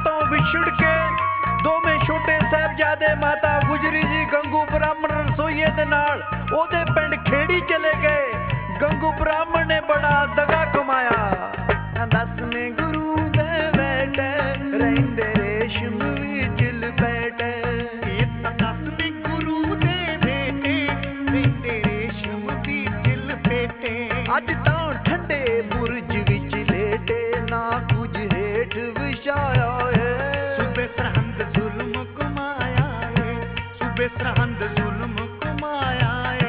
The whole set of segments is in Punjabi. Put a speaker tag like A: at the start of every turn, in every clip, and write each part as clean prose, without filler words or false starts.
A: ਤੋਂ ਵਿਛੜ ਕੇ ਦੋਵੇਂ ਛੋਟੇ ਸਾਹਿਬਜ਼ਾਦੇ ਮਾਤਾ ਗੁਜਰੀ ਜੀ ਗੰਗੂ ਬ੍ਰਾਹਮਣ ਰਸੋਈਏ ਦੇ ਨਾਲ ਉਹਦੇ ਪਿੰਡ ਖੇੜੀ ਚਲੇ ਗਏ। ਗੰਗੂ ਬ੍ਰਾਹਮਣ ਨੇ ਬੜਾ ਦਗਾ ਕਮਾਇਆ। 10ਵੇਂ ਗੁਰੂ ਦੇ ਬੇਟੇ ਰਹਿੰਦੇ ਰੇਸ਼ਮ ਵਿੱਚ ਲਪੇਟੇ।
B: ਇਹ ਤਾਂ 10ਵੇਂ ਗੁਰੂ ਦੇ ਬੇਟੇ ਰਹਿੰਦੇ ਰੇਸ਼ਮ ਵਿੱਚ ਲਪੇਟੇ।
A: ਅੱਜ ਤਾਂ ਠੰਡੇ ਬੁਰਜ ਵਿੱਚ ਲੇਟੇ ਨਾ ਕੁਝ ਹੇਠ ਵਿਛਾਇਆ ਏ।
B: ਸੂਬੇ ਸਰਹੰਦ ਜ਼ੁਲਮ ਕਮਾਇਆ ਏ, ਸੂਬੇ ਸਰਹੰਦ ਜ਼ੁਲਮ ਕਮਾਇਆ ਏ।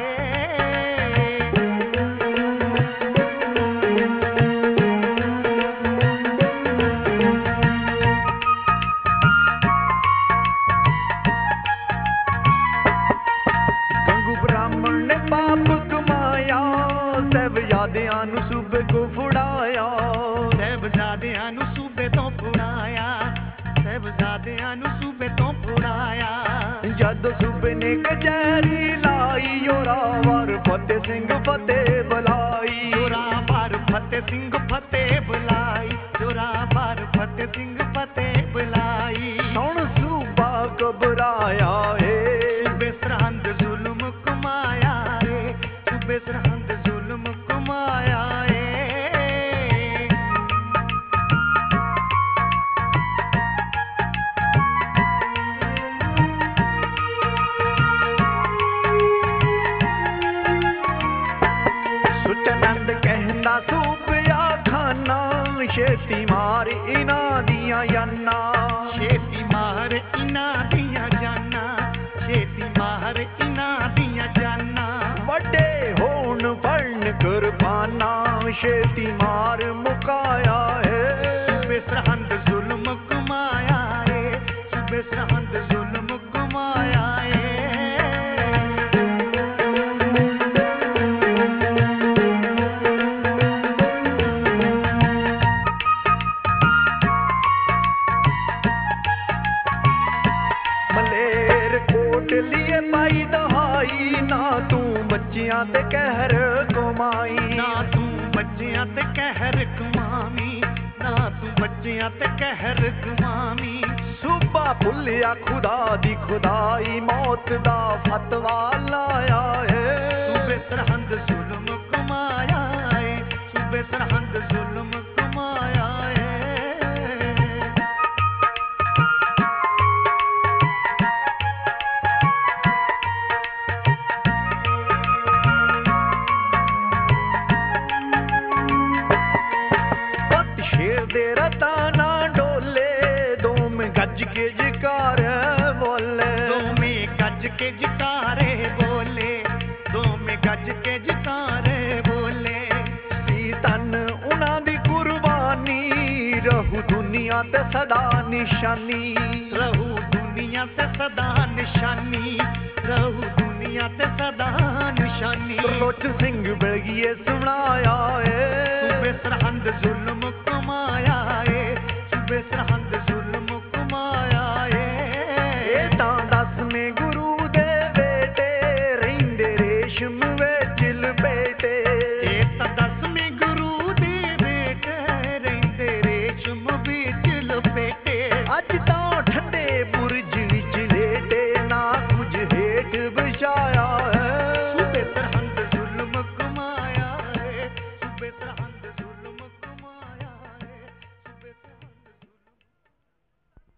A: ਗੰਗੂ ਬ੍ਰਾਹਮਣ ਨੇ ਪਾਪ ਕਮਾਇਆ, ਸਾਹਿਬਜ਼ਾਦਿਆਂ ਨੂੰ ਸੂਬੇ ਕੋ ਫੜਾਇਆ।
B: ਸਾਹਿਬਜ਼ਾਦਿਆਂ ਨੂੰ ਸੂਬੇ ਤੋਂ ਫੜਾਇਆ, ਸਾਹਿਬਜ਼ਾਦਿਆਂ ਨੂੰ ਸੂਬੇ ਤੋਂ ਫੜਾਇਆ।
A: ਜਦ ਸੂਬੇ ਨੇ ਕਚਹਿਰੀ ਲਾਈ, ਜ਼ੋਰਾਵਰ ਫਤਿਹ ਸਿੰਘ ਫਤਿਹ ਬੁਲਾਈ।
B: ਜ਼ੋਰਾਵਰ ਫਤਿਹ ਸਿੰਘ ਫਤਿਹ ਬੁਲਾਈ, ਜ਼ੋਰਾਵਰ ਫਤਿਹ ਸਿੰਘ ਫਤਿਹ ਬੁਲਾਈ।
A: ਹੁਣ ਸੂਬਾ ਘਬਰਾਇਆ ਏ।
B: ਸੂਬੇ ਸਰਹੰਦ ਜ਼ੁਲਮ ਕਮਾਇਆ ਏ, ਸੂਬੇ ਸਰਹੰਦ ਜ਼ੁਲਮ ਕਮਾਇਆ ਏ।
A: ਸੁਚਨੰਦ ਕਹਿੰਦਾ ਸੂਬਿਆ ਖਾਨਾ, ਛੇਤੀ ਮਾਰ ਇਹਨਾਂ ਦੀਆਂ ਜਾਨਾਂ।
B: ਛੇਤੀ ਮਾਰ ਇਹਨਾਂ ਦੀਆਂ ਜਾਨਾਂ, ਛੇਤੀ ਮਾਰ ਇਹਨਾਂ ਦੀਆਂ ਜਾਨਾਂ।
A: ਵੱਡੇ ਹੋਣ ਫੜਨ ਕੁਰਬਾਨਾਂ, ਛੇਤੀ ਮਾਰ ਮੁਕਾਇਆ ਏ।
B: ਸੂਬੇ ਸਰਹੰਦ ਜ਼ੁਲਮ ਕਮਾਇਆ ਏ, ਸੂਬੇ ਸਰਹੰਦ ਜ਼ੁਲਮ ਕਮਾਇਆ ਏ।
A: ਮਲੇਰ ਕੋਟ ਲਿਏ ਪਾਈ ਦਹਾਈ, ਨਾ ਤੂੰ ਬੱਚਿਆਂ ਤੇ ਕਹਿਰ ਕਮਾਈ।
B: ਨਾ ਤੂੰ ਬੱਚਿਆਂ ਤੇ ਕਹਿਰ ਕਮਾਵੀਂ, ਨਾ ਤੂੰ ਬੱਚਿਆਂ ਤੇ ਕਹਿਰ ਕਮਾਵੀਂ।
A: ਸੂਬਾ ਭੁੱਲਿਆ ਖੁਦਾ ਦੀ ਖੁਦਾਈ, ਮੌਤ ਦਾ ਫਤਵਾ ਲਾਇਆ ਏ।
B: ਸੂਬੇ ਸਰਹੰਦ ਜ਼ੁਲਮ ਕਮਾਇਆ ਏ, ਸੂਬੇ ਸਰਹੰਦ ਜ਼ੁਲਮ ਕਮਾਇਆ ਏ।
A: ਪੱਤ ਸ਼ੇਰ ਦੇ ਰਤਾ ਨਾ ਡੋਲੇ, ਦੋਵੇਂ ਗੱਜ ਕੇ ਜਕਾਰ ਬੋਲੇ।
B: ਦੋਵੇਂ ਗੱਜ ਕੇ ਜਕਾਰੇ ਬੋਲੇ, ਦੋਵੇਂ ਗੱਜ ਕੇ ਜਕਾਰੇ ਬੋਲੇ।
A: ਸੀ ਤਨ ਉਹਨਾਂ ਦੀ ਕੁਰਬਾਨੀ, ਰਹੂ ਦੁਨੀਆ ਤੇ ਸਦਾ ਨਿਸ਼ਾਨੀ।
B: ਰਹੂ ਦੁਨੀਆ ਤੇ ਸਦਾ ਨਿਸ਼ਾਨੀ, ਰਹੂ ਦੁਨੀਆ ਤੇ ਸਦਾ ਨਿਸ਼ਾਨੀ।
A: ਲੋਚ ਸਿੰਘ ਬਲਗੀਏ ਸੁਣਾਇਆ ਏ।
B: ਸੂਬੇ ਸਰਹੰਦ ਜ਼ੁਲਮ